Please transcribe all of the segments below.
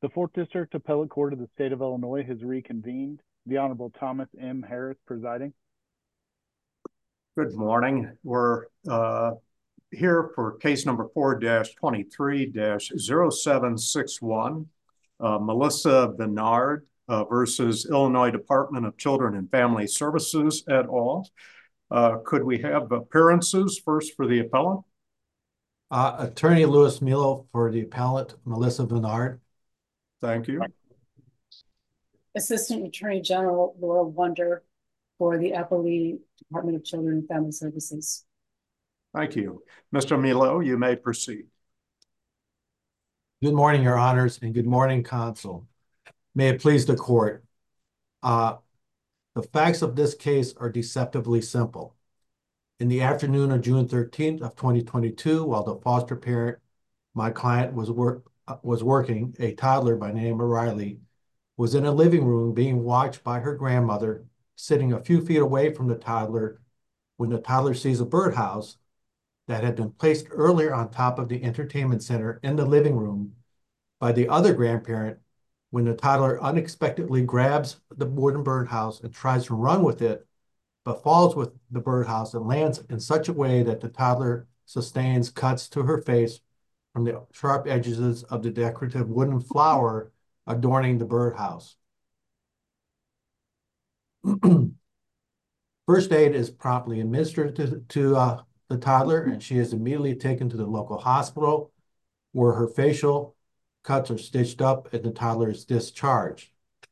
The Fourth District Appellate Court of the State of Illinois has reconvened. The Honorable Thomas M. Harris presiding. Good morning. We're here for case number 4-23-0761, Melissa Vennard versus Illinois Department of Children and Family Services et al. Could we have appearances first for the appellant? Attorney Louis Milo for the appellant, Melissa Vennard. Thank you. Assistant Attorney General Laura Wonder for the Appellee Department of Children and Family Services. Thank you. Mr. Milo, you may proceed. Good morning, Your Honors, and good morning, Counsel. May it please the court. The facts of this case are deceptively simple. In the afternoon of June 13th of 2022, while the foster parent, my client, was working, a toddler by name of Riley was in a living room being watched by her grandmother, sitting a few feet away from the toddler when the toddler sees a birdhouse that had been placed earlier on top of the entertainment center in the living room by the other grandparent when the toddler unexpectedly grabs the wooden birdhouse and tries to run with it, but falls with the birdhouse and lands in such a way that the toddler sustains cuts to her face from the sharp edges of the decorative wooden flower adorning the birdhouse. First aid is promptly administered to the toddler, and she is immediately taken to the local hospital where her facial cuts are stitched up and the toddler is discharged.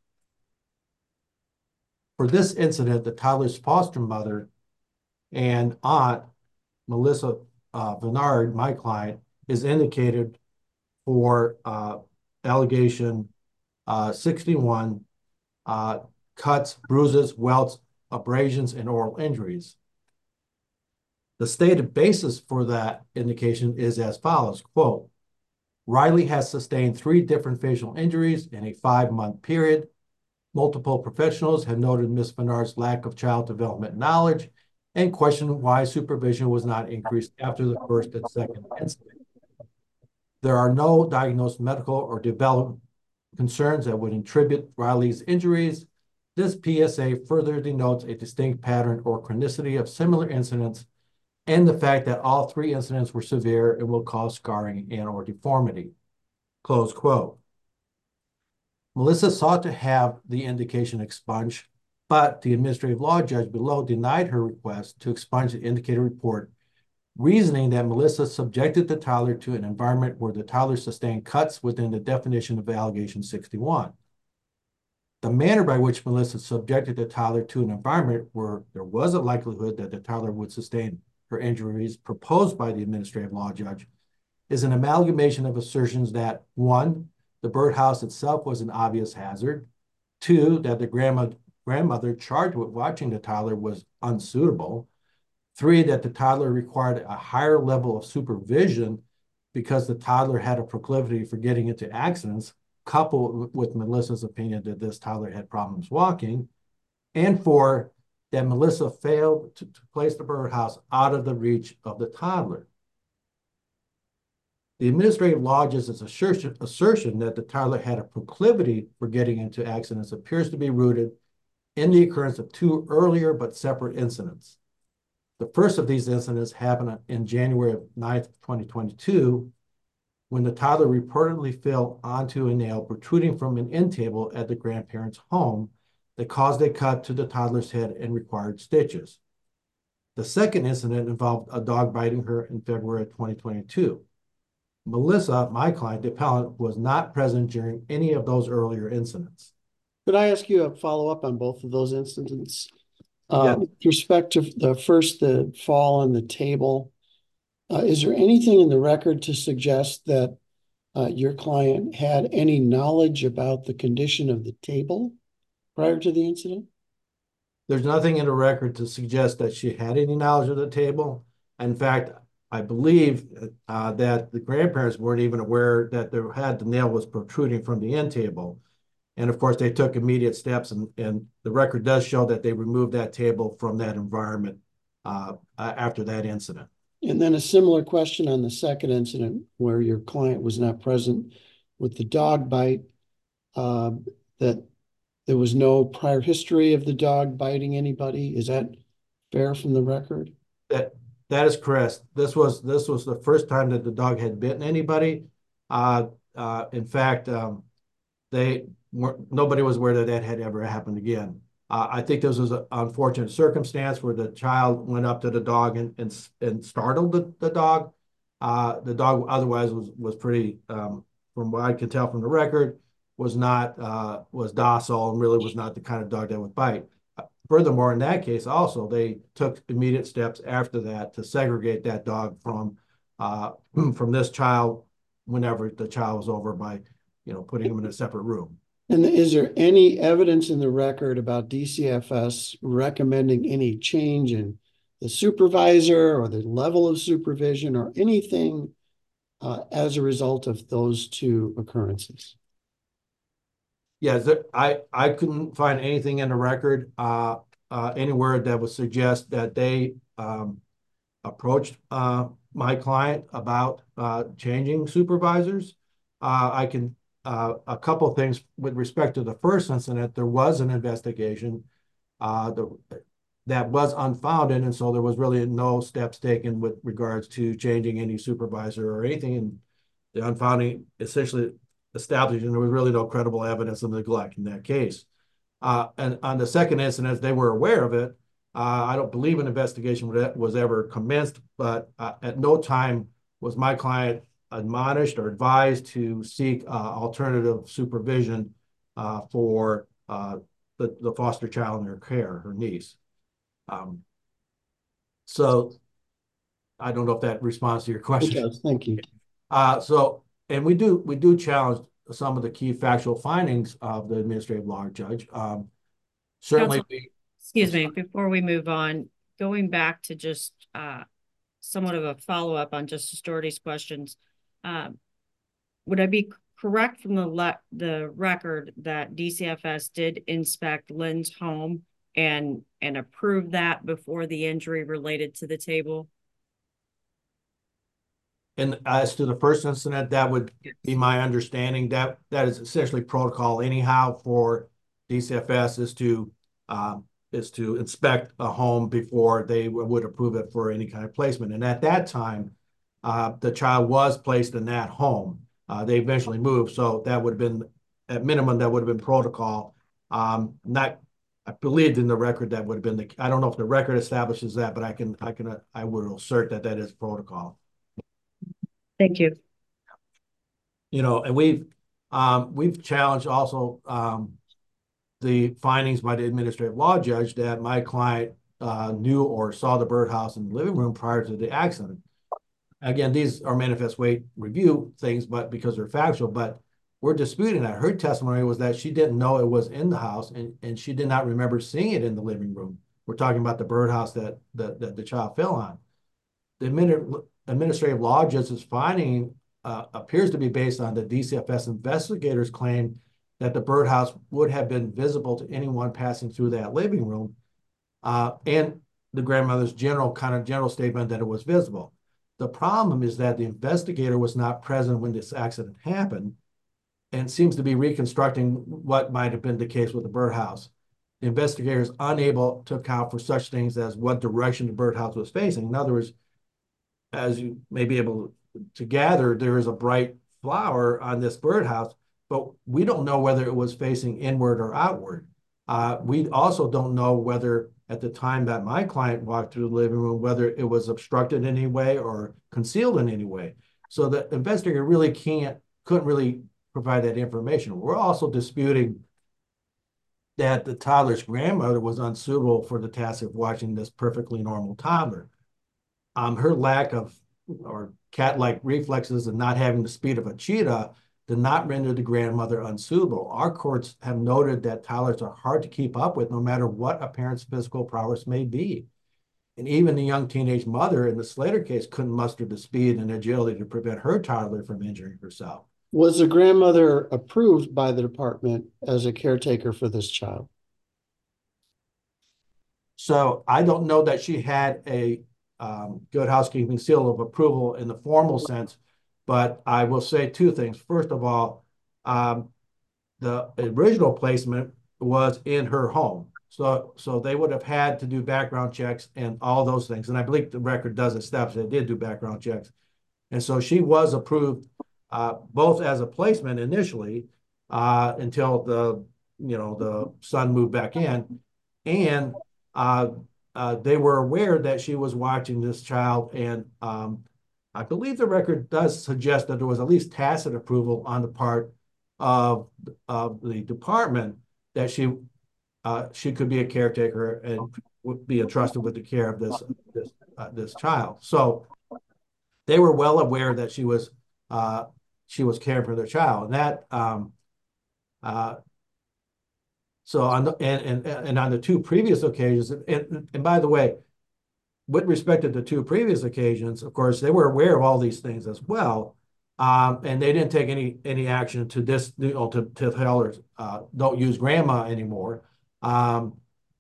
For this incident, the toddler's foster mother and aunt, Melissa Vennard, my client, is indicated for allegation 61, cuts, bruises, welts, abrasions, and oral injuries. The stated basis for that indication is as follows, quote, Riley has sustained 3 different facial injuries in a 5-month period. Multiple professionals have noted Ms. Vennard's lack of child development knowledge and questioned why supervision was not increased after the first and second incident. There are no diagnosed medical or development concerns that would attribute Riley's injuries. This PSA further denotes a distinct pattern or chronicity of similar incidents and the fact that all 3 incidents were severe and will cause scarring and or deformity. Close quote. Melissa sought to have the indication expunged, but the administrative law judge below denied her request to expunge the indicated report, reasoning that Melissa subjected the toddler to an environment where the toddler sustained cuts within the definition of allegation 61. The manner by which Melissa subjected the toddler to an environment where there was a likelihood that the toddler would sustain her injuries proposed by the administrative law judge is an amalgamation of assertions that 1, the birdhouse itself was an obvious hazard, 2, that the grandmother charged with watching the toddler was unsuitable, 3, that the toddler required a higher level of supervision because the toddler had a proclivity for getting into accidents, coupled with Melissa's opinion that this toddler had problems walking, and 4, that Melissa failed to place the birdhouse out of the reach of the toddler. The administrative law judge's assertion that the toddler had a proclivity for getting into accidents appears to be rooted in the occurrence of 2 earlier but separate incidents. The first of these incidents happened in January 9th, 2022, when the toddler reportedly fell onto a nail protruding from an end table at the grandparents' home that caused a cut to the toddler's head and required stitches. The second incident involved a dog biting her in February of 2022. Melissa, my client, the appellant, was not present during any of those earlier incidents. Could I ask you a follow-up on both of those incidents? Yeah. With respect to the fall on the table, is there anything in the record to suggest that your client had any knowledge about the condition of the table prior to the incident? There's nothing in the record to suggest that she had any knowledge of the table. In fact, I believe that the grandparents weren't even aware that the nail was protruding from the end table. And of course, they took immediate steps, and the record does show that they removed that table from that environment after that incident. And then a similar question on the second incident where your client was not present with the dog bite. that there was no prior history of the dog biting anybody. Is that fair from the record? That is correct. This was the first time that the dog had bitten anybody. In fact, nobody was aware that that had ever happened again. I think this was an unfortunate circumstance where the child went up to the dog and startled the dog. The dog otherwise was pretty, from what I can tell from the record, was docile and really was not the kind of dog that would bite. Furthermore, in that case, also they took immediate steps after that to segregate that dog from this child whenever the child was over by, putting him in a separate room. And is there any evidence in the record about DCFS recommending any change in the supervisor or the level of supervision or anything as a result of those two occurrences? Yes, I couldn't find anything in the record anywhere that would suggest that they approached my client about changing supervisors. A couple of things with respect to the first incident. There was an investigation that was unfounded, and so there was really no steps taken with regards to changing any supervisor or anything. And the unfounding essentially established, and there was really no credible evidence of neglect in that case. And on the second incident, they were aware of it. I don't believe an investigation was ever commenced, but at no time was my client admonished or advised to seek alternative supervision for the foster child in her care, her niece. So I don't know if that responds to your question. It does. Thank you. And we do challenge some of the key factual findings of the administrative law judge. Certainly, excuse me, before we move on, going back to just somewhat of a follow-up on Justice Doherty's questions, would I be correct from the record that DCFS did inspect Lynn's home and approve that before the injury related to the table? And as to the first incident, that would be my understanding. That is essentially protocol anyhow for DCFS is to inspect a home before they would approve it for any kind of placement. And at that time, the child was placed in that home. They eventually moved, so that would have been, at minimum, that would have been protocol. I believed in the record that would have been I don't know if the record establishes that, but I would assert that is protocol. Thank you. And we've challenged also the findings by the administrative law judge that my client knew or saw the birdhouse in the living room prior to the accident. Again, these are manifest weight review things, but because they're factual, but we're disputing that. Her testimony was that she didn't know it was in the house and she did not remember seeing it in the living room. We're talking about the birdhouse that the child fell on. The administrative law judge's finding appears to be based on the DCFS investigators' claim that the birdhouse would have been visible to anyone passing through that living room, and the grandmother's general statement that it was visible. The problem is that the investigator was not present when this accident happened and seems to be reconstructing what might have been the case with the birdhouse. The investigator is unable to account for such things as what direction the birdhouse was facing. In other words, as you may be able to gather, there is a bright flower on this birdhouse, but we don't know whether it was facing inward or outward. We also don't know whether at the time that my client walked through the living room, whether it was obstructed in any way or concealed in any way. So the investigator really couldn't really provide that information. We're also disputing that the toddler's grandmother was unsuitable for the task of watching this perfectly normal toddler. Her lack of or cat-like reflexes and not having the speed of a cheetah did not render the grandmother unsuitable. Our courts have noted that toddlers are hard to keep up with no matter what a parent's physical prowess may be. And even the young teenage mother in the Slater case couldn't muster the speed and agility to prevent her toddler from injuring herself. Was the grandmother approved by the department as a caretaker for this child? So I don't know that she had a good housekeeping seal of approval in the formal sense, but I will say two things. First of all, the original placement was in her home. So they would have had to do background checks and all those things. And I believe the record does establish they did do background checks. And so she was approved both as a placement initially until the son moved back in. And they were aware that she was watching this child. And I believe the record does suggest that there was at least tacit approval on the part of the department that she could be a caretaker and would be entrusted with the care of this child. So they were well aware that she was caring for their child, and that so on the two previous occasions, and by the way, with respect to the two previous occasions, of course, they were aware of all these things as well. And they didn't take any action to this, to tell her, don't use grandma anymore. So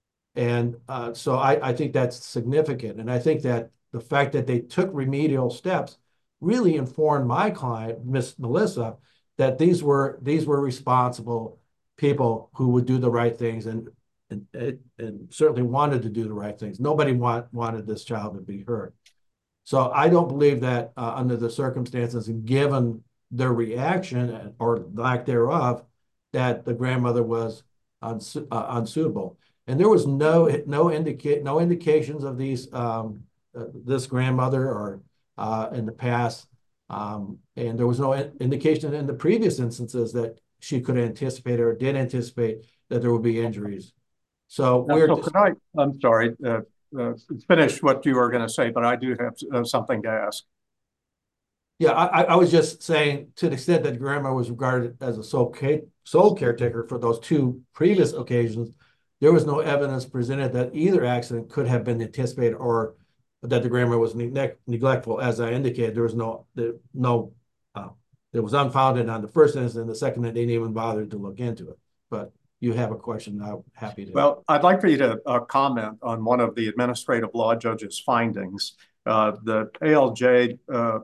I think that's significant. And I think that the fact that they took remedial steps really informed my client, Miss Melissa, that these were responsible people who would do the right things and certainly wanted to do the right things. Nobody wanted this child to be hurt. So I don't believe that under the circumstances and given their reaction or lack thereof, that the grandmother was unsuitable. And there was no indications of this grandmother or in the past, and there was no indication in the previous instances that she could anticipate or did anticipate that there would be injuries. So I'm sorry. Finish what you were going to say, but I do have something to ask. Yeah, I was just saying, to the extent that grandma was regarded as a sole caretaker for those two previous occasions, there was no evidence presented that either accident could have been anticipated or that the grandma was neglectful. As I indicated, there was it was unfounded on the first instance. The second, that they didn't even bother to look into it. But you have a question, I'm happy to. Well, I'd like for you to comment on one of the administrative law judge's findings. The ALJ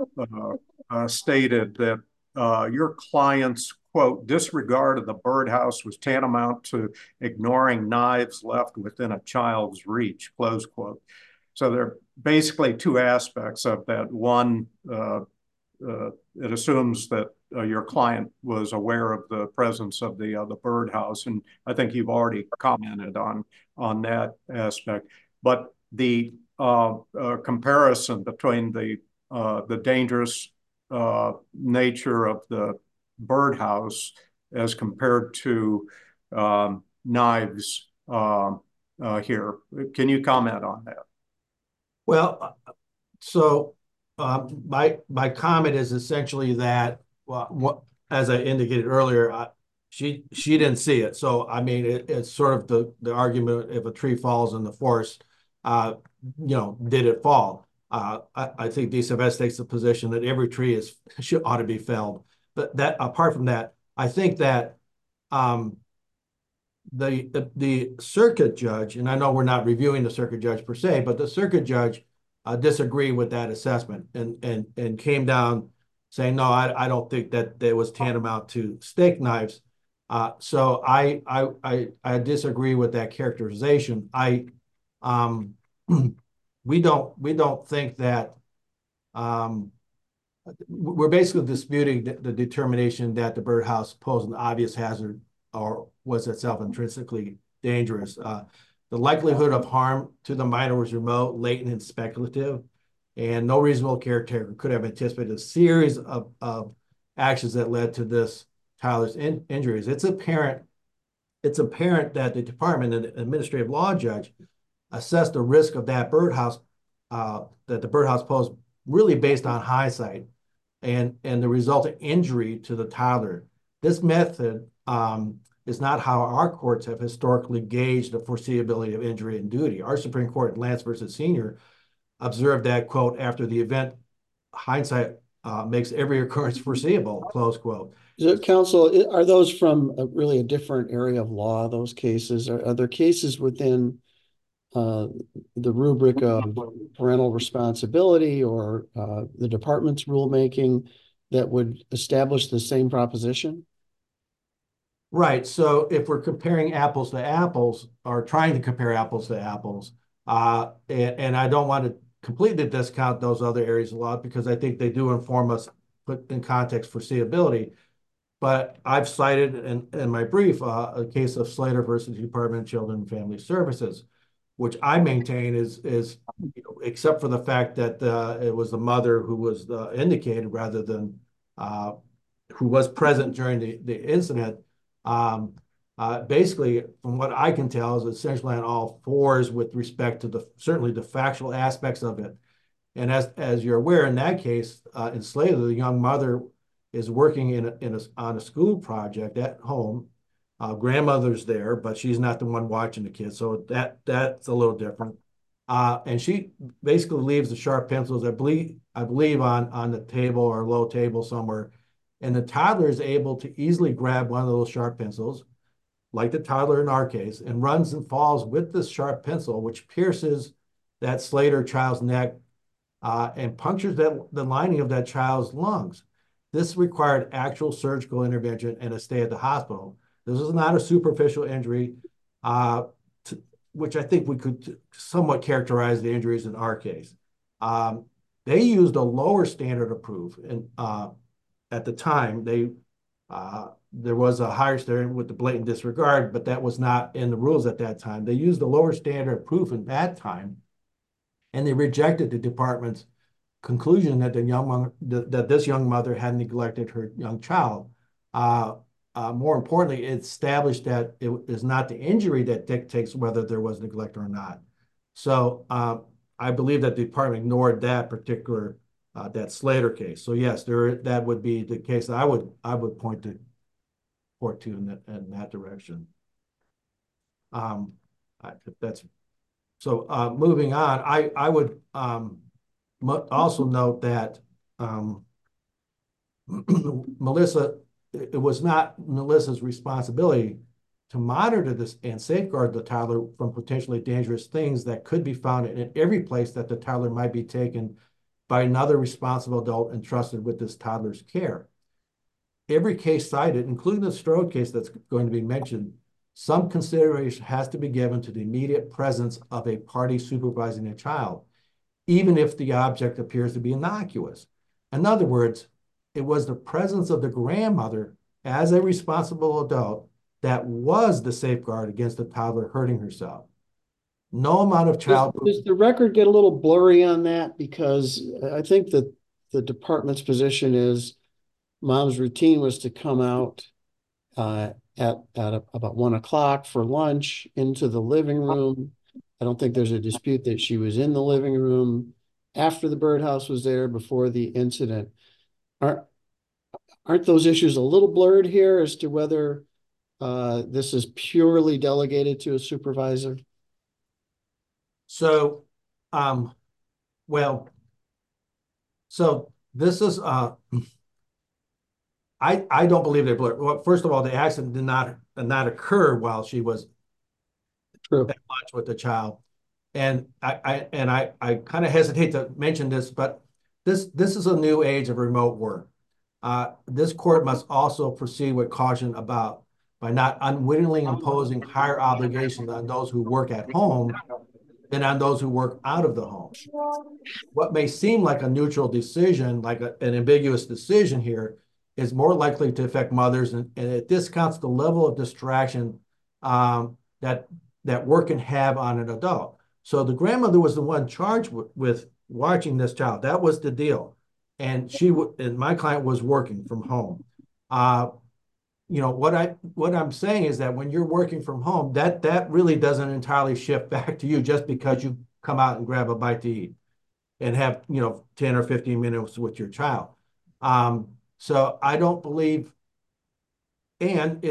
stated that your client's, quote, disregard of the birdhouse was tantamount to ignoring knives left within a child's reach, close quote. So there are basically two aspects of that. One, it assumes that your client was aware of the presence of the birdhouse, and I think you've already commented on that aspect. But the comparison between the dangerous nature of the birdhouse as compared to knives here, can you comment on that? Well, so my comment is essentially that, as I indicated earlier, she didn't see it. So I mean, it's sort of the argument: if a tree falls in the forest, did it fall? I think DCFS takes the position that every tree ought to be felled. But that, apart from that, I think that the circuit judge, and I know we're not reviewing the circuit judge per se, but the circuit judge disagreed with that assessment and came down saying, no, I don't think that there was tantamount to steak knives. So I disagree with that characterization. We don't think that we're basically disputing the determination that the birdhouse posed an obvious hazard or was itself intrinsically dangerous. The likelihood of harm to the minor was remote, latent, and speculative, and no reasonable caretaker could have anticipated a series of actions that led to this child's injuries. It's apparent that the department and the administrative law judge assessed the risk of that birdhouse, that the birdhouse posed, really based on hindsight and the resulting injury to the toddler. This method is not how our courts have historically gauged the foreseeability of injury and duty. Our Supreme Court in Lance versus Senior observed that, quote, after the event, hindsight makes every occurrence foreseeable, close quote. So, counsel, are those from really a different area of law, those cases? Are there cases within the rubric of parental responsibility or the department's rulemaking that would establish the same proposition? Right. So if we're comparing apples to apples or trying to compare apples to apples, and I don't want to completely discount those other areas of law because I think they do inform us, put in context foreseeability. But I've cited in my brief a case of Slater versus Department of Children and Family Services, which I maintain is except for the fact that it was the mother who was indicated rather than who was present during the incident. Basically, from what I can tell, is essentially on all fours with respect to certainly the factual aspects of it. And as you're aware, in that case, in Slater, the young mother is working on a school project at home. Grandmother's there, but she's not the one watching the kids, so that's a little different. And she basically leaves the sharp pencils, I believe on the table or low table somewhere. And the toddler is able to easily grab one of those sharp pencils, like the toddler in our case, and runs and falls with this sharp pencil, which pierces that Slater child's neck and punctures the lining of that child's lungs. This required actual surgical intervention and a stay at the hospital. This is not a superficial injury, which I think we could somewhat characterize the injuries in our case. They used a lower standard of proof, and at the time, there was a higher standard with the blatant disregard, but that was not in the rules at that time. They used a lower standard of proof at that time, and they rejected the department's conclusion that this young mother had neglected her young child. More importantly, it established that it is not the injury that dictates whether there was neglect or not. So I believe that the department ignored that particular that Slater case. So yes, that would be the case that I would point to in that direction. That's so. Moving on, I would also note that Melissa. It was not Melissa's responsibility to monitor this and safeguard the toddler from potentially dangerous things that could be found in every place that the toddler might be taken by another responsible adult entrusted with this toddler's care. Every case cited, including the Strode case that's going to be mentioned, some consideration has to be given to the immediate presence of a party supervising a child, even if the object appears to be innocuous. In other words, it was the presence of the grandmother as a responsible adult that was the safeguard against the toddler hurting herself. No amount of child. Does the record get a little blurry on that? Because I think that the department's position is mom's routine was to come out at about 1 o'clock for lunch into the living room. I don't think there's a dispute that she was in the living room after the birdhouse was there before the incident. Aren't those issues a little blurred here as to whether this is purely delegated to a supervisor? So, well, so this is I don't believe they're blurred. Well, first of all, the accident did not occur while she was at lunch with the child, and I kind of hesitate to mention this, but this is a new age of remote work. This court must also proceed with caution by not unwittingly imposing higher obligations on those who work at home than on those who work out of the home. What may seem like a neutral decision, like an ambiguous decision here, is more likely to affect mothers, and it discounts the level of distraction that work can have on an adult. So the grandmother was the one charged with watching this child. That was the deal. And my client was working from home. What I'm saying is that when you're working from home, that really doesn't entirely shift back to you just because you come out and grab a bite to eat and have 10 or 15 minutes with your child. So I don't believe, and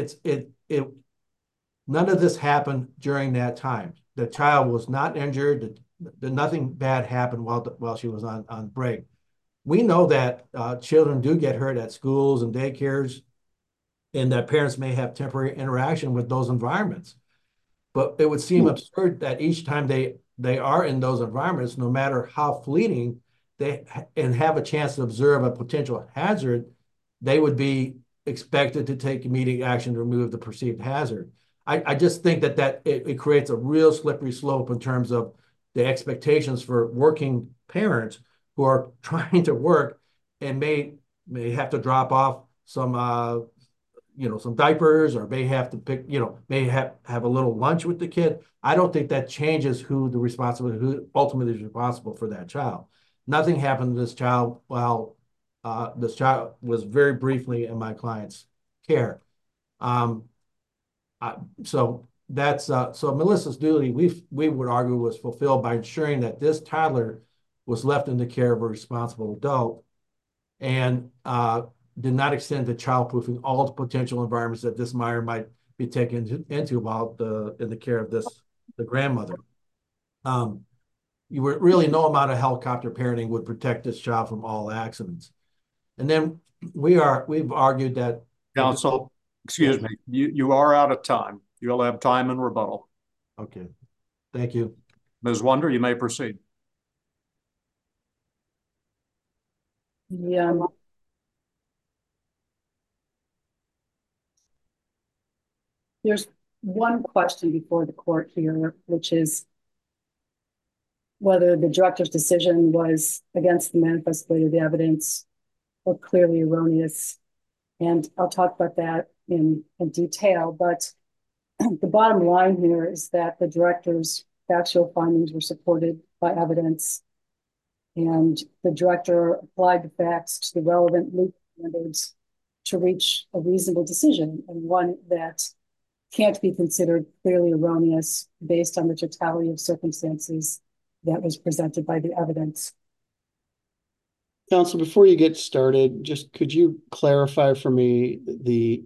none of this happened during that time. The child was not injured. Nothing bad happened while she was on break. We know that children do get hurt at schools and daycares, and that parents may have temporary interaction with those environments. But it would seem absurd that each time they are in those environments, no matter how fleeting, and have a chance to observe a potential hazard, they would be expected to take immediate action to remove the perceived hazard. I just think that it creates a real slippery slope in terms of the expectations for working parents who are trying to work and may have to drop off some some diapers, or may have to pick, may have a little lunch with the kid. I don't think that changes who ultimately is responsible for that child. Nothing happened to this child while this child was very briefly in my client's care. So Melissa's duty, we would argue, was fulfilled by ensuring that this toddler was left in the care of a responsible adult, and did not extend to childproofing all the potential environments that this minor might be taken into while in the care of the grandmother. You were really no amount of helicopter parenting would protect this child from all accidents. And then we've argued that Counsel, excuse me, you are out of time. You'll have time in rebuttal. Okay, thank you. Ms. Wonder, you may proceed. Yeah. There's one question before the court here, which is whether the director's decision was against the manifest weight of the evidence or clearly erroneous. And I'll talk about that in detail, but the bottom line here is that the director's factual findings were supported by evidence, and the director applied the facts to the relevant legal standards to reach a reasonable decision, and one that can't be considered clearly erroneous based on the totality of circumstances that was presented by the evidence. Counsel, before you get started, just could you clarify for me the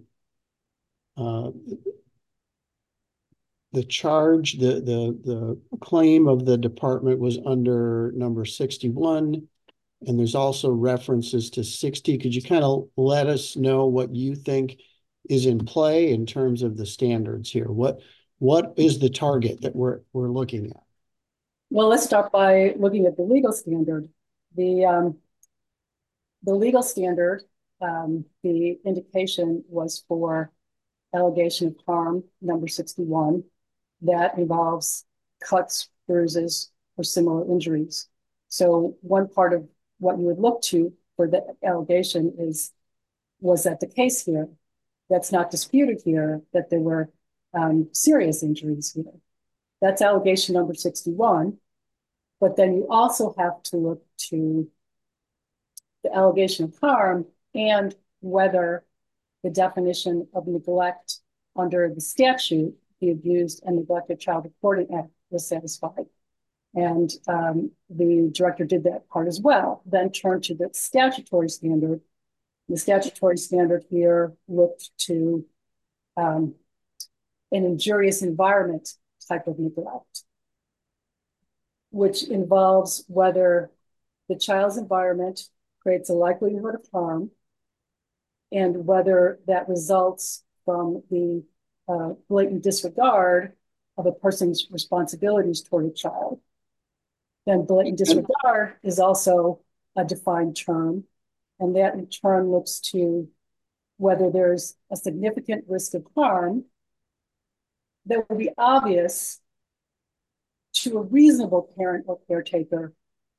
charge, the claim of the department was under number 61, and there's also references to 60. Could you kind of let us know what you think is in play in terms of the standards here? What is the target that we're looking at? Well, let's start by looking at the legal standard. The legal standard, the indication was for allegation of harm, number 61, that involves cuts, bruises, or similar injuries. So one part of what you would look to for the allegation was that the case here? That's not disputed here, that there were serious injuries here. That's allegation number 61. But then you also have to look to the allegation of harm and whether the definition of neglect under the statute, the Abused and Neglected Child Reporting Act, was satisfied. And the director did that part as well, then turned to the statutory standard. The statutory standard here looked to an injurious environment type of neglect, which involves whether the child's environment creates a likelihood of harm and whether that results from the blatant disregard of a person's responsibilities toward a child. Then blatant disregard is also a defined term, and that in turn looks to whether there's a significant risk of harm that will be obvious to a reasonable parent or caretaker.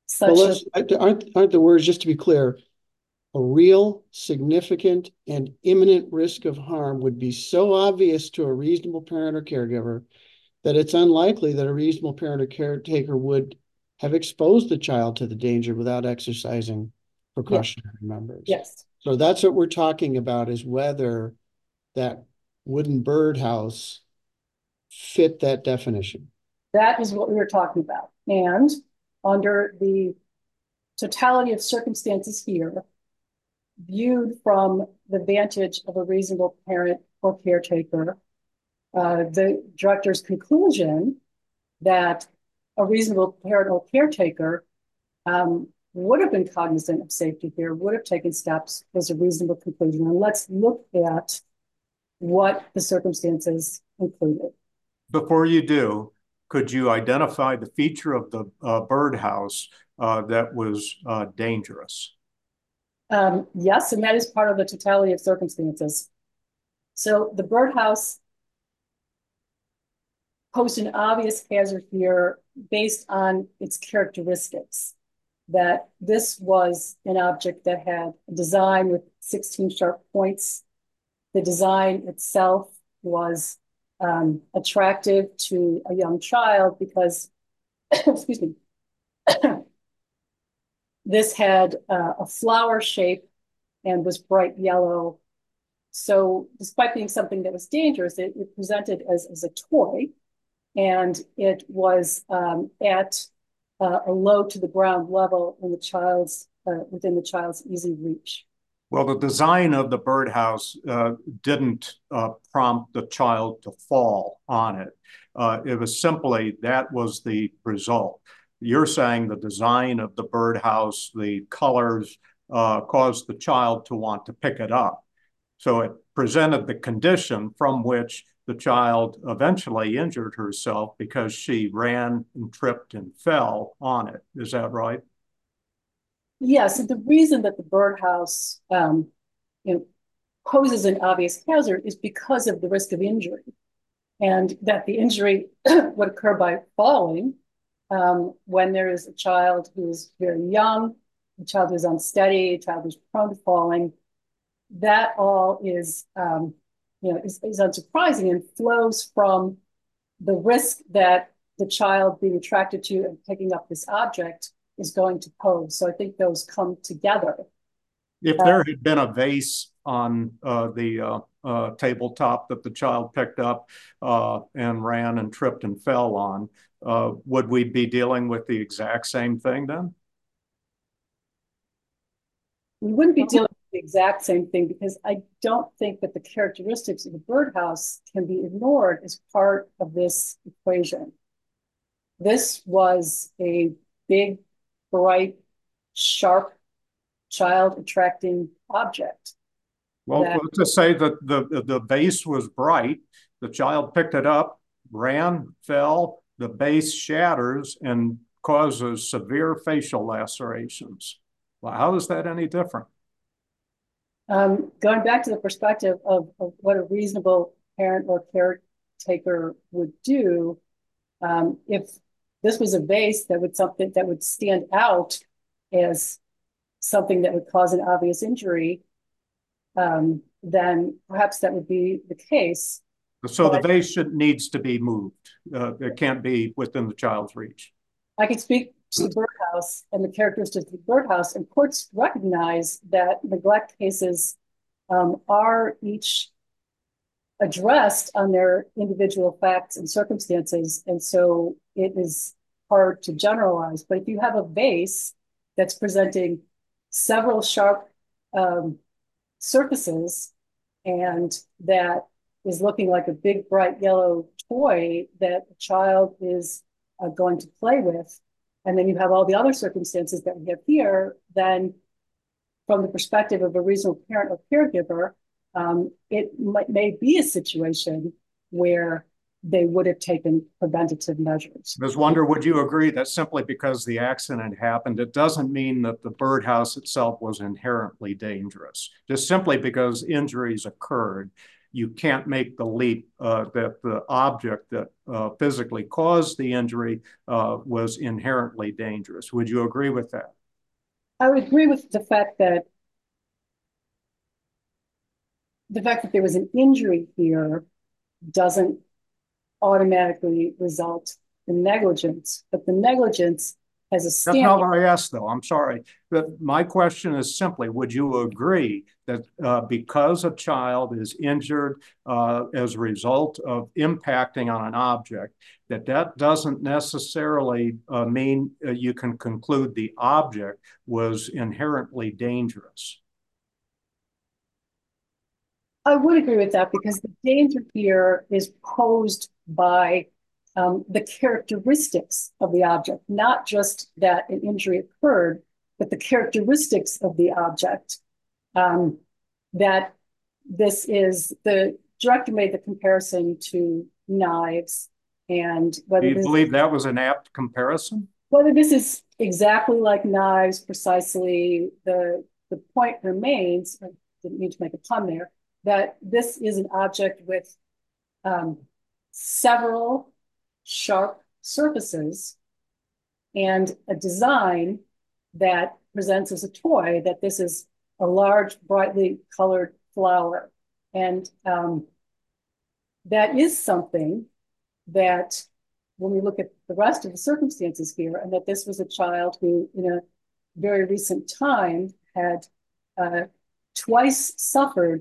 Aren't the words, just to be clear, a real, significant, and imminent risk of harm would be so obvious to a reasonable parent or caregiver that it's unlikely that a reasonable parent or caretaker would have exposed the child to the danger without exercising precautionary measures. Yes. So that's what we're talking about, is whether that wooden birdhouse fit that definition. That is what we were talking about. And under the totality of circumstances here, viewed from the vantage of a reasonable parent or caretaker, the director's conclusion that a reasonable parent or caretaker would have been cognizant of safety here, would have taken steps, was a reasonable conclusion. And let's look at what the circumstances included. Before you do, could you identify the feature of the birdhouse that was dangerous? Yes, and that is part of the totality of circumstances. So the birdhouse posed an obvious hazard here based on its characteristics, that this was an object that had a design with 16 sharp points. The design itself was attractive to a young child because, excuse me, this had a flower shape and was bright yellow. So despite being something that was dangerous, it presented as a toy, and it was at a low to the ground level in the child's within the child's easy reach. Well, the design of the birdhouse didn't prompt the child to fall on it. It was simply that was the result. You're saying the design of the birdhouse, the colors, caused the child to want to pick it up. So it presented the condition from which the child eventually injured herself because she ran and tripped and fell on it. Is that right? Yes, and the reason that the birdhouse poses an obvious hazard is because of the risk of injury, and that the injury would occur by falling when there is a child who is very young, a child who is unsteady, a child who's prone to falling. That all is unsurprising and flows from the risk that the child being attracted to and picking up this object is going to pose. So I think those come together. If there had been a vase on the tabletop that the child picked up and ran and tripped and fell on, would we be dealing with the exact same thing then? We wouldn't be dealing with the exact same thing because I don't think that the characteristics of the birdhouse can be ignored as part of this equation. This was a big, bright, sharp, child-attracting object. Well, let's just say that the base was bright. The child picked it up, ran, fell. The base shatters and causes severe facial lacerations. Well, how is that any different? Going back to the perspective of what a reasonable parent or caretaker would do, if this was a vase that would stand out as something that would cause an obvious injury, then perhaps that would be the case. So the vase needs to be moved. It can't be within the child's reach. I could speak to the birdhouse and the characteristics of the birdhouse, and courts recognize that neglect cases are each addressed on their individual facts and circumstances, and so it is hard to generalize. But if you have a vase that's presenting several sharp surfaces and that is looking like a big bright yellow toy that a child is going to play with, and then you have all the other circumstances that we have here, then from the perspective of a reasonable parent or caregiver, it may be a situation where they would have taken preventative measures. Ms. Wonder, would you agree that simply because the accident happened, it doesn't mean that the birdhouse itself was inherently dangerous? Just simply because injuries occurred, you can't make the leap that the object that physically caused the injury was inherently dangerous. Would you agree with that? I would agree with the fact that there was an injury here doesn't automatically result in negligence, but the negligence has a standard. That's not what I asked, though. I'm sorry. But my question is simply, would you agree that because a child is injured as a result of impacting on an object, that doesn't necessarily mean you can conclude the object was inherently dangerous? I would agree with that because the danger here is posed by the characteristics of the object, not just that an injury occurred, but the characteristics of the object. That this is, the director made the comparison to knives, and whether do you believe that was an apt comparison? Whether this is exactly like knives, precisely the the point remains, I didn't mean to make a pun there, that this is an object with several sharp surfaces and a design that presents as a toy that this is a large, brightly colored flower. And that is something that when we look at the rest of the circumstances here, and that this was a child who in a very recent time had twice suffered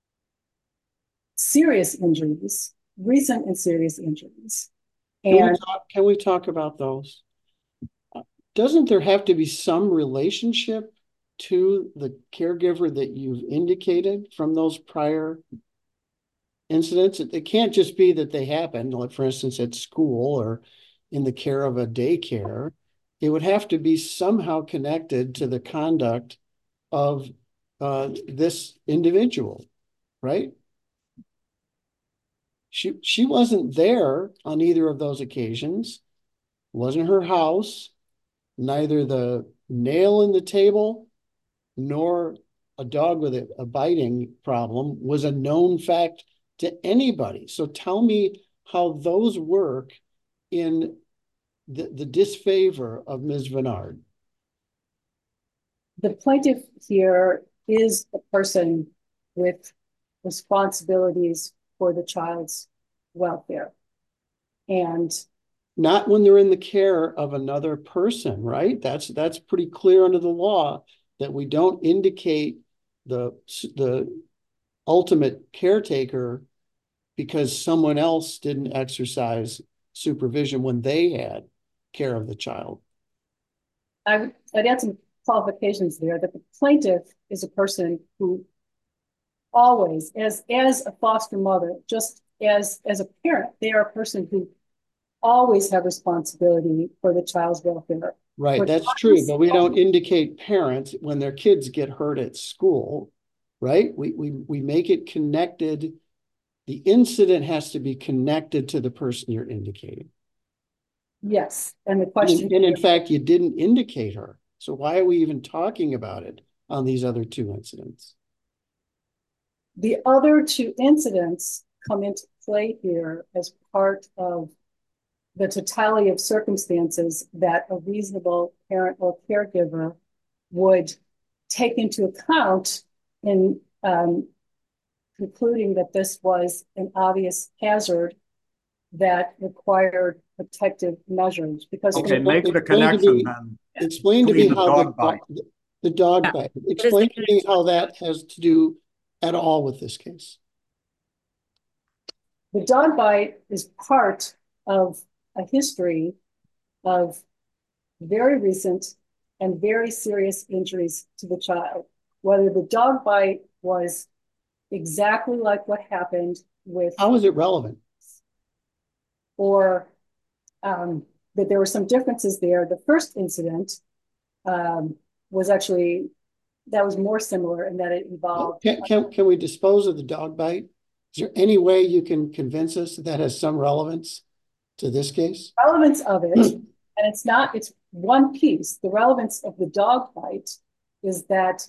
serious injuries, recent and serious injuries. And can we talk about those? Doesn't there have to be some relationship to the caregiver that you've indicated from those prior incidents? It can't just be that they happened, like for instance, at school or in the care of a daycare. It would have to be somehow connected to the conduct of this individual, right? She wasn't there on either of those occasions. It wasn't her house. Neither the nail in the table nor a dog with a biting problem was a known fact to anybody. So tell me how those work in the disfavor of Ms. Vennard. the plaintiff here is a person with responsibilities for the child's welfare. And not when they're in the care of another person, right? That's pretty clear under the law that we don't indicate the ultimate caretaker because someone else didn't exercise supervision when they had care of the child. I'd add some qualifications there that the plaintiff is a person who always, as a foster mother, just as a parent, they are a person who always have responsibility for the child's welfare. Right, that's true, but we don't indicate parents when their kids get hurt at school, right? We make it connected. The incident has to be connected to the person you're indicating. Yes, and the question... And in fact, you didn't indicate her. So why are we even talking about it on these other two incidents? The other two incidents come into play here as part of the totality of circumstances that a reasonable parent or caregiver would take into account in concluding that this was an obvious hazard that required protective measures. Because okay, make the connection then. Explain to me how the dog Yeah. bite. Explain to me how that has to do at all with this case. The dog bite is part of a history of very recent and very serious injuries to the child. Whether the dog bite was exactly like what happened with... How is it relevant? Or that there were some differences there. The first incident was actually, that was more similar in that it involved... Can we dispose of the dog bite? Is there any way you can convince us that has some relevance to this case? Relevance of it, and it's one piece. The relevance of the dog bite is that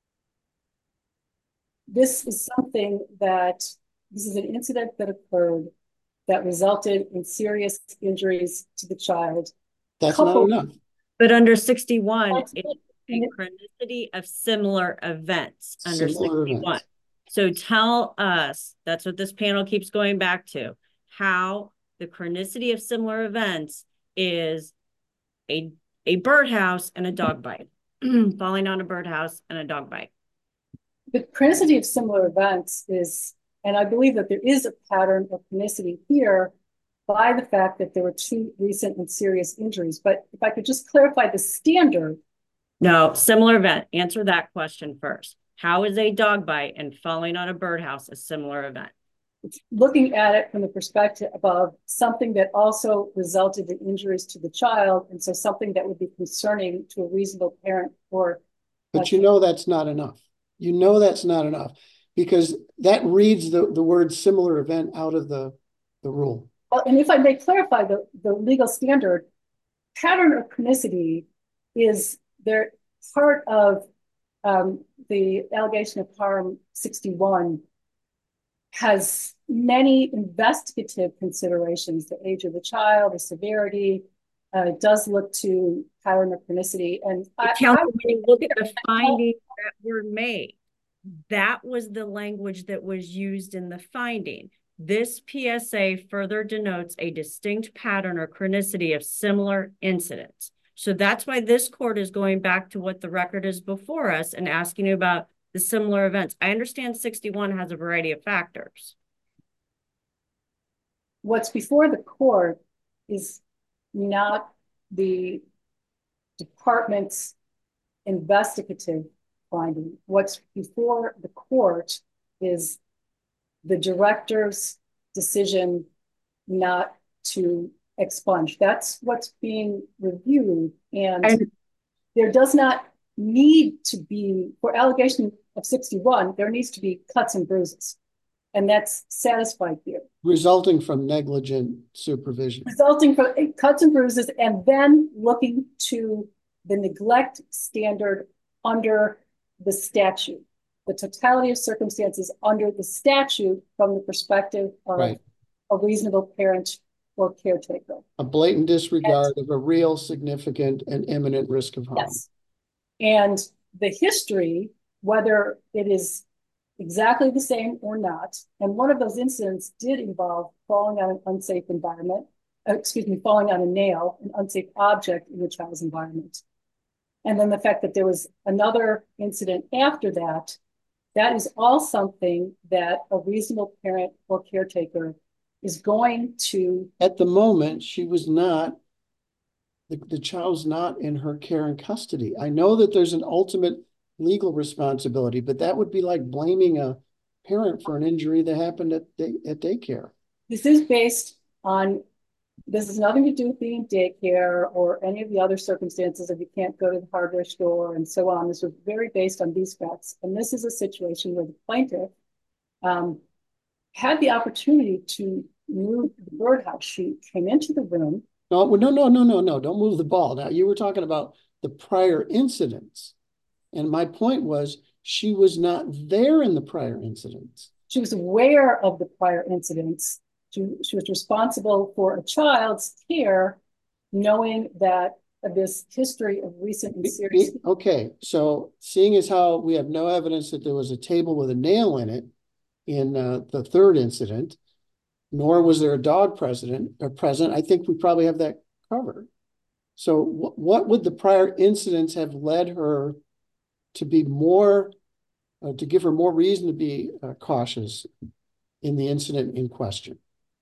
this is an incident that occurred that resulted in serious injuries to the child. That's not enough. But under 61, it's a chronicity of similar events under 61. So tell us, that's what this panel keeps going back to, how the chronicity of similar events is a birdhouse and a dog bite, falling on a birdhouse and a dog bite. The chronicity of similar events is, and I believe that there is a pattern of chronicity here by the fact that there were two recent and serious injuries. But if I could just clarify the standard. No, similar event. Answer that question first. How is a dog bite and falling on a birdhouse a similar event? It's looking at it from the perspective of something that also resulted in injuries to the child, and so something that would be concerning to a reasonable parent or... But you know that's not enough. You know that's not enough because that reads the word similar event out of the rule. Well, and if I may clarify the legal standard, pattern of chronicity is part of the allegation of harm 61 has many investigative considerations, the age of the child, the severity. It does look to pattern of chronicity. And Counsel, when you look at the findings that were made, that was the language that was used in the finding. This PSA further denotes a distinct pattern or chronicity of similar incidents. So that's why this court is going back to what the record is before us and asking you about the similar events. I understand 61 has a variety of factors. What's before the court is not the department's investigative finding. What's before the court is the director's decision not to expunge. That's what's being reviewed. And there does not need to be, for allegation of 61, there needs to be cuts and bruises. And that's satisfied here. Resulting from negligent supervision. Resulting from cuts and bruises, and then looking to the neglect standard under the statute, the totality of circumstances under the statute from the perspective of a reasonable parent or caretaker. A blatant disregard of a real, significant, and imminent risk of harm. Yes. And the history, whether it is exactly the same or not, and one of those incidents did involve falling on an unsafe environment, falling on a nail, an unsafe object in the child's environment. And then the fact that there was another incident after that, that is all something that a reasonable parent or caretaker is going to. At the moment, she was not, the child's not in her care and custody. I know that there's an ultimate legal responsibility, but that would be like blaming a parent for an injury that happened at daycare. This is based on, this has nothing to do with being daycare or any of the other circumstances of you can't go to the hardware store and so on. This was very based on these facts. And this is a situation where the plaintiff had the opportunity to move the birdhouse. She came into the room. No, don't move the ball. Now, you were talking about the prior incidents. And my point was, she was not there in the prior incidents. She was aware of the prior incidents. She was responsible for a child's care, knowing that this history of recent and serious. Okay, so seeing as how we have no evidence that there was a table with a nail in it in the third incident, nor was there a dog present, I think we probably have that covered. So what would the prior incidents have led her to be more, to give her more reason to be cautious in the incident in question?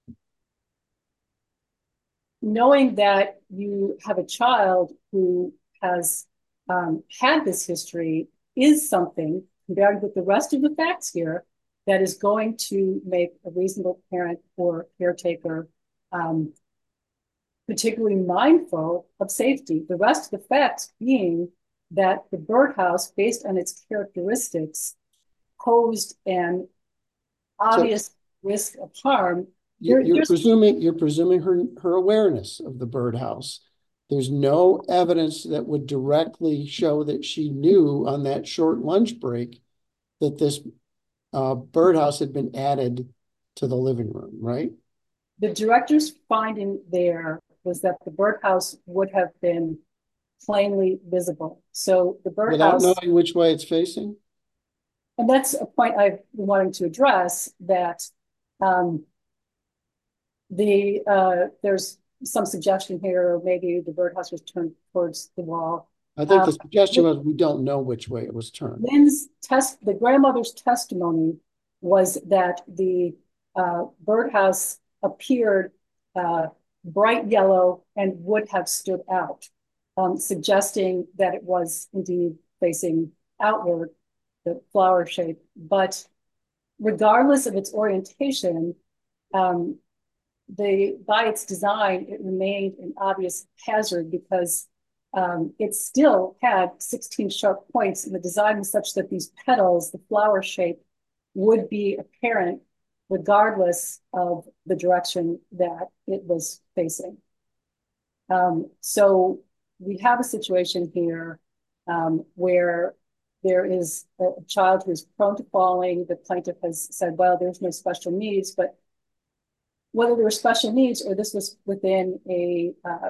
Knowing that you have a child who has had this history is something, compared with the rest of the facts here, that is going to make a reasonable parent or caretaker particularly mindful of safety. The rest of the facts being that the birdhouse, based on its characteristics, posed an obvious risk of harm. You're presuming her awareness of the birdhouse. There's no evidence that would directly show that she knew on that short lunch break that this birdhouse had been added to the living room, right? The director's finding there was that the birdhouse would have been plainly visible. So the birdhouse, without knowing which way it's facing? And that's a point I've been wanting to address, that there's some suggestion here, maybe the birdhouse was turned towards the wall. I think the suggestion was we don't know which way it was turned. The grandmother's testimony was that the birdhouse appeared bright yellow and would have stood out, suggesting that it was indeed facing outward, the flower shape. But regardless of its orientation, by its design, it remained an obvious hazard because it still had 16 sharp points, and the design was such that these petals, the flower shape, would be apparent regardless of the direction that it was facing. So we have a situation here where there is a child who's prone to falling. The plaintiff has said, well, there's no special needs, but whether there were special needs or this was within a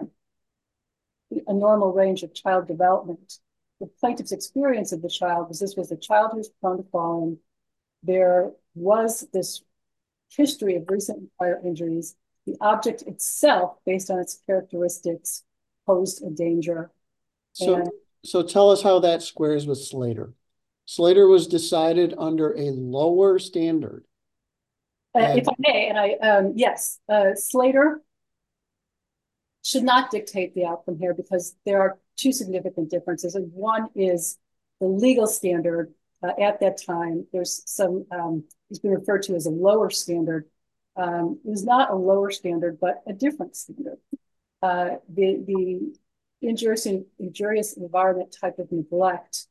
normal range of child development, the plaintiff's experience of the child was this was a child who was prone to falling. There was this history of recent prior injuries. The object itself, based on its characteristics, posed a danger. So tell us how that squares with Slater. Slater was decided under a lower standard. If I may, and yes, Slater should not dictate the outcome here because there are two significant differences. And one is the legal standard at that time. There's some, it's been referred to as a lower standard. It was not a lower standard, but a different standard. The injurious environment type of neglect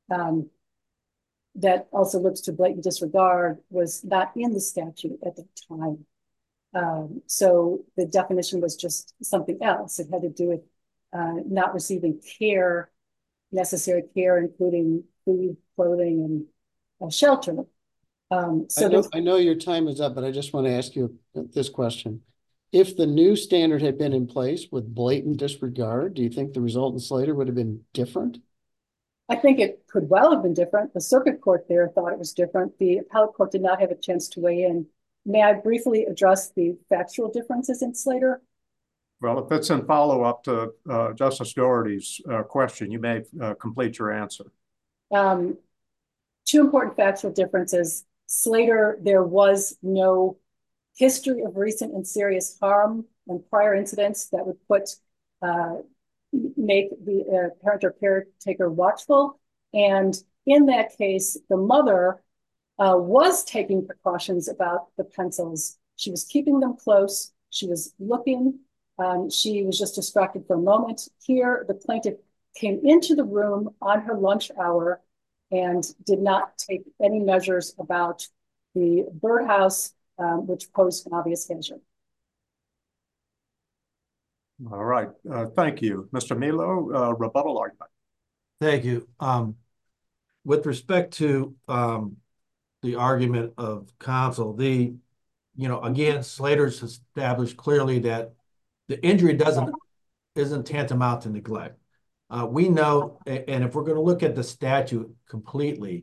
that also looks to blatant disregard was not in the statute at the time. So the definition was just something else. It had to do with not receiving care, necessary care, including food, clothing, and shelter. I know your time is up, but I just want to ask you this question. If the new standard had been in place with blatant disregard, do you think the result in Slater would have been different? I think it could well have been different. The circuit court there thought it was different. The appellate court did not have a chance to weigh in. May I briefly address the factual differences in Slater? Well, if it's in follow-up to Justice Doherty's question, you may complete your answer. Two important factual differences. Slater, there was no history of recent and serious harm and prior incidents that would make the parent or caretaker watchful. And in that case, the mother was taking precautions about the pencils. She was keeping them close. She was looking. She was just distracted for a moment. Here, the plaintiff came into the room on her lunch hour and did not take any measures about the birdhouse, which posed an obvious danger. All right. Thank you. Mr. Melo, rebuttal argument. Thank you. With respect to the argument of counsel, again, Slater's established clearly that the injury isn't tantamount to neglect. We know, and if we're going to look at the statute completely,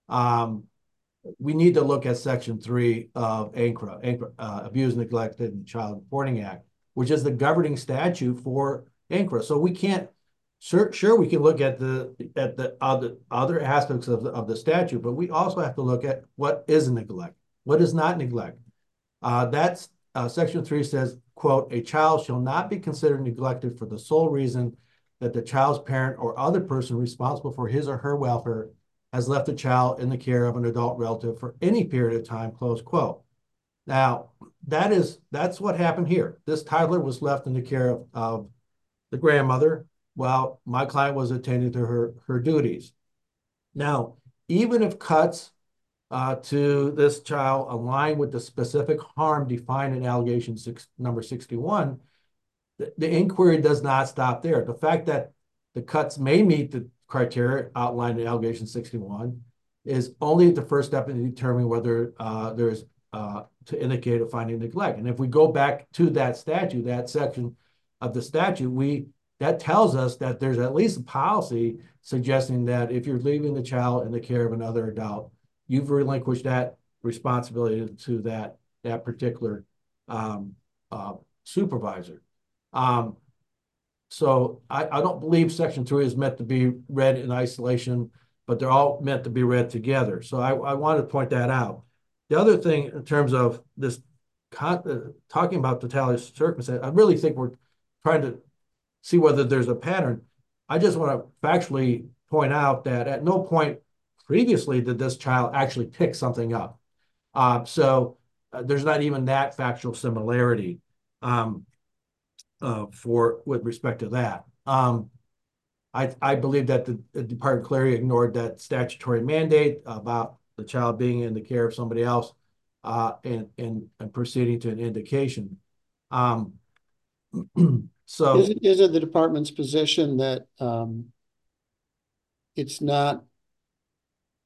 we need to look at Section 3 of ANCRA, Abuse, Neglected, and Child Reporting Act, which is the governing statute for ANCRA. So we can't, sure we can look at the other aspects of the statute, but we also have to look at what is neglect, what is not neglect. That's Section 3 says, quote, a child shall not be considered neglected for the sole reason that the child's parent or other person responsible for his or her welfare has left the child in the care of an adult relative for any period of time, close quote. Now, that's what happened here. This toddler was left in the care of the grandmother while my client was attending to her duties. Now, even if cuts to this child align with the specific harm defined in allegation number 61, the inquiry does not stop there. The fact that the cuts may meet the criteria outlined in allegation 61 is only the first step in determining whether there's to indicate a finding of neglect. And if we go back to that statute, that section of the statute, that tells us that there's at least a policy suggesting that if you're leaving the child in the care of another adult, you've relinquished that responsibility to that particular supervisor. So I don't believe Section 3 is meant to be read in isolation, but they're all meant to be read together. So I want to point that out. The other thing in terms of this talking about totality of circumstances, I really think we're trying to see whether there's a pattern. I just want to factually point out that at no point previously did this child actually pick something up. So there's not even that factual similarity with respect to that. I believe that the Department clearly ignored that statutory mandate about the child being in the care of somebody else and proceeding to an indication. So is it the department's position that it's not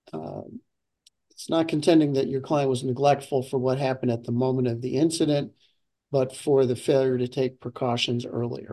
It's not contending that your client was neglectful for what happened at the moment of the incident, but for the failure to take precautions earlier.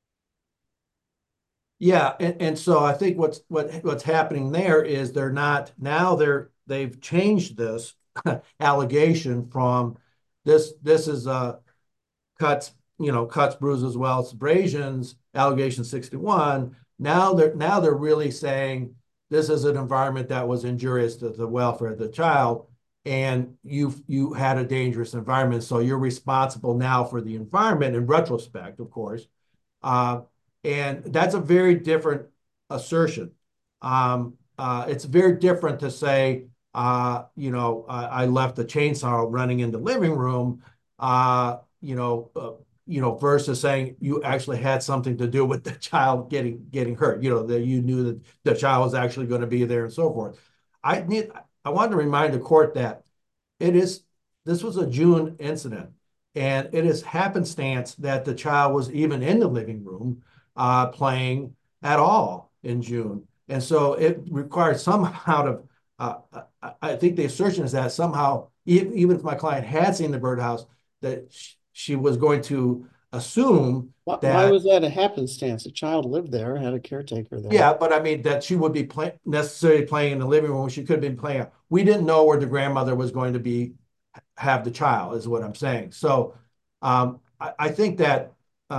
Yeah, and so I think what's happening there is they've changed this allegation from this is cuts, bruises, welts, abrasions, allegation 61. Now they're really saying this is an environment that was injurious to the welfare of the child, and you had a dangerous environment, so you're responsible now for the environment in retrospect, of course. And that's a very different assertion. It's very different to say, I left the chainsaw running in the living room, versus saying you actually had something to do with the child getting hurt. That you knew that the child was actually going to be there and so forth. I want to remind the court that this was a June incident, and it is happenstance that the child was even in the living room playing at all in June. And so it requires some amount of, I think the assertion is that somehow, even if my client had seen the birdhouse, that she was going to assume Why that. was that a happenstance? A child lived there, had a caretaker there. Yeah, but I mean, that she would be necessarily playing in the living room. She could have been playing. We didn't know where the grandmother was going to have the child, is what I'm saying. So I think that,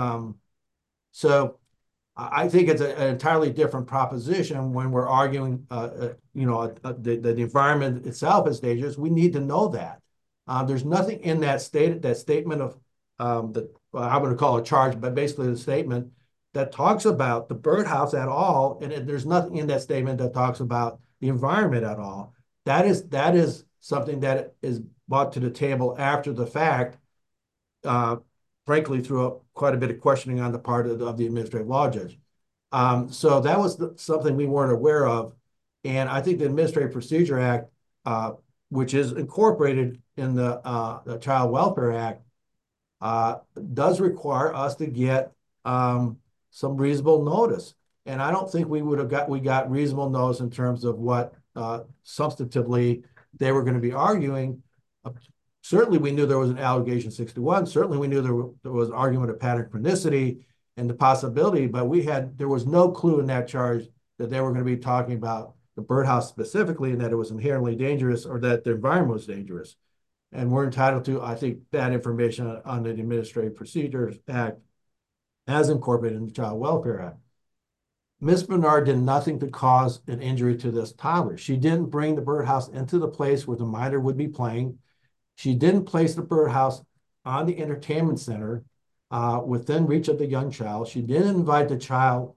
I think it's an entirely different proposition when we're arguing, the environment itself is dangerous. We need to know that. There's nothing in that statement of I'm going to call it a charge, but basically the statement that talks about the birdhouse at all, and there's nothing in that statement that talks about the environment at all. That is something that is brought to the table after the fact, frankly, through quite a bit of questioning on the part of the administrative law judge. So that was something we weren't aware of. And I think the Administrative Procedure Act, which is incorporated in the Child Welfare Act, does require us to get some reasonable notice. And I don't think we got reasonable notice in terms of what substantively they were going to be arguing. Certainly, we knew there was an allegation 61. Certainly, we knew there was an argument of pattern chronicity and the possibility, but there was no clue in that charge that they were going to be talking about the birdhouse specifically, and that it was inherently dangerous or that the environment was dangerous. And we're entitled to, I think, that information on the Administrative Procedures Act as incorporated in the Child Welfare Act. Ms. Bernard did nothing to cause an injury to this toddler. She didn't bring the birdhouse into the place where the minor would be playing. She didn't place the birdhouse on the entertainment center within reach of the young child. She didn't invite the child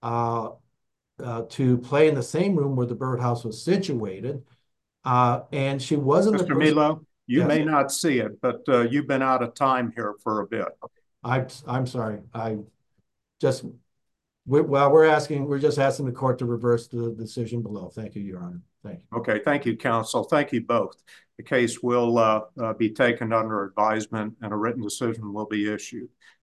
to play in the same room where the birdhouse was situated. And she wasn't Mr. Melo, you may not see it, but you've been out of time here for a bit. I'm sorry. We're just asking the court to reverse the decision below. Thank you, Your Honor. Thank you. Okay, thank you, counsel. Thank you both. The case will be taken under advisement and a written decision will be issued.